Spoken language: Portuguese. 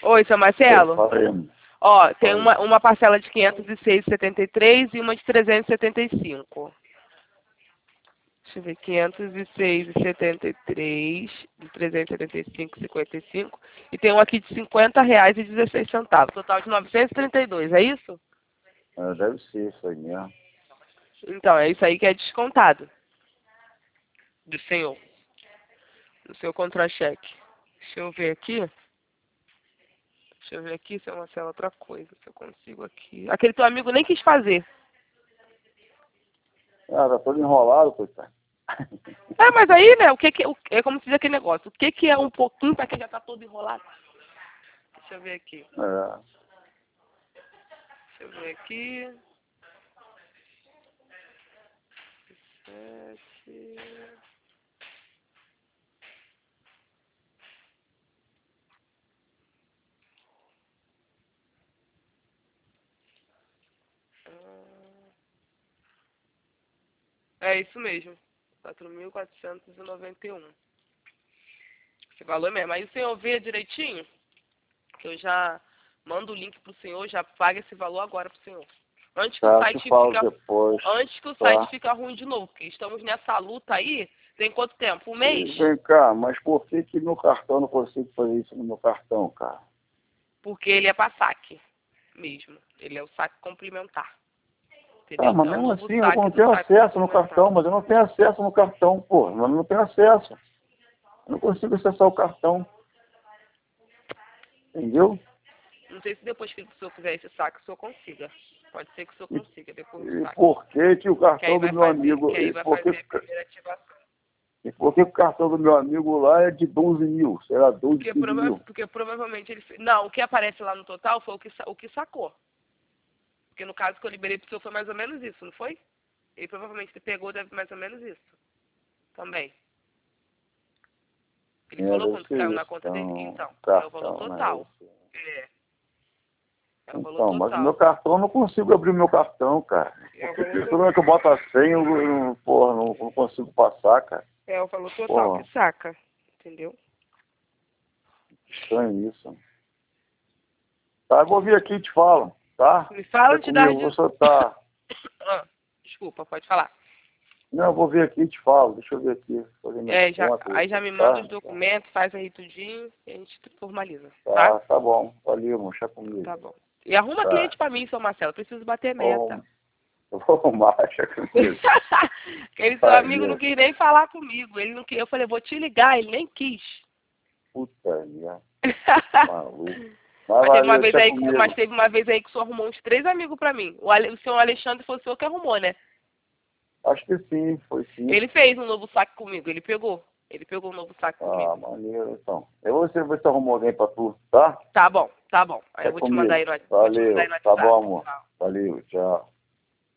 Oi, seu Marcelo? Falei. Ó, tem uma parcela de 506,73 e uma de 375. Deixa eu ver, 506,73, de 375,55. E tem um aqui de R$50,16. Total de 932, é isso? Deve ser isso aí mesmo. Então, é isso aí que é descontado. Do senhor. Do seu contra-cheque. Deixa eu ver aqui. Deixa eu ver aqui se é uma cela outra coisa. Se eu consigo aqui. Aquele teu amigo nem quis fazer. Tá todo enrolado, coitado. É, mas aí, né, é como se diz aquele negócio. O que é um pouquinho pra quem já tá todo enrolado? Deixa eu ver aqui. Deixa eu ver aqui. 7. É isso mesmo. 4.491. Esse valor mesmo. Aí o senhor vê direitinho, que eu já mando o link pro senhor, já paga esse valor agora pro senhor. Antes que o site fica ruim de novo, porque estamos nessa luta aí, tem quanto tempo? Um mês? Vem cá, mas por que meu cartão não consigo fazer isso no meu cartão, cara? Porque ele é para saque mesmo. Ele é o saque complementar. Entendeu? Mas mesmo assim, eu não tenho acesso no cartão, mas eu não tenho acesso no cartão, pô. Eu não tenho acesso. Eu não consigo acessar o cartão. Entendeu? Não sei se depois que o senhor fizer esse saque, o senhor consiga. Pode ser que o senhor consiga depois do saque. E por que o cartão do meu amigo... Que aí vai fazer a primeira ativação. E por que o cartão do meu amigo lá é de 12 mil? Será 12 mil? Porque provavelmente ele... Não, o que aparece lá no total foi o que sacou. Porque no caso que eu liberei pro senhor foi mais ou menos isso, não foi? Ele provavelmente pegou, deve mais ou menos isso. Também. Ele falou quanto caiu na conta dele? Então, é o valor total. É o valor total. Mas o meu cartão, eu não consigo abrir o meu cartão, cara. Toda vez que eu boto a senha, eu não consigo passar, cara. É o valor total que saca, entendeu? Estranho isso. Tá, eu vou vir aqui e te falo, tá? Me fala de dar... Desculpa, pode falar. Não, eu vou vir aqui e te falo. Deixa eu ver aqui. Aí já me manda os documentos, faz aí tudinho e a gente formaliza, tá? Tá bom. Valeu, moxa comigo. Tá bom. E arruma cliente pra mim, seu Marcelo. Preciso bater meta. Eu vou arrumar, moxa comigo. Aquele seu amigo não quis nem falar comigo. Ele não quis. Eu falei, vou te ligar. Ele nem quis. Puta minha. Maluco. Mas teve uma vez aí que o senhor arrumou uns 3 amigos pra mim. O senhor Alexandre foi o senhor que arrumou, né? Acho que sim, foi sim. Ele fez um novo saque comigo, ele pegou. Ele pegou um novo saque comigo. Maneiro, então. Eu vou ver se arrumou alguém pra tu, tá? Tá bom. Aí eu vou te mandar aí no WhatsApp. Valeu, tá bom, amor. Valeu, tchau.